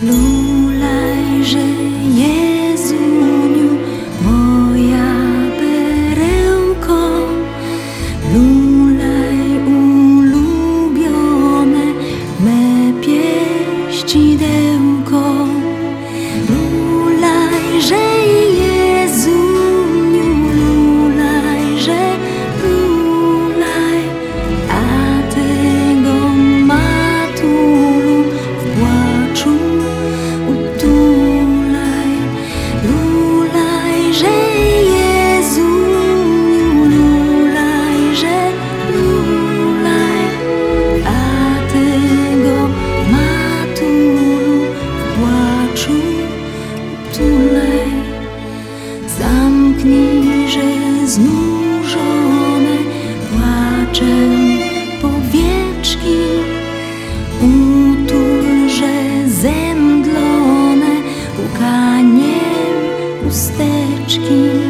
Lulajże, Jezuniu, moja perełko, lulaj ulubione me pieścidełko. Lulajże, Jezuniu, lulajże, lulaj, a tego matulu w płaczu utulaj. Lulajże, Jezuniu, lulajże, lulaj, a tego matulu w płaczu utulaj. Zamknijże znużone płaczem powieczki, utulże zemdlone łkaniem chusteczki.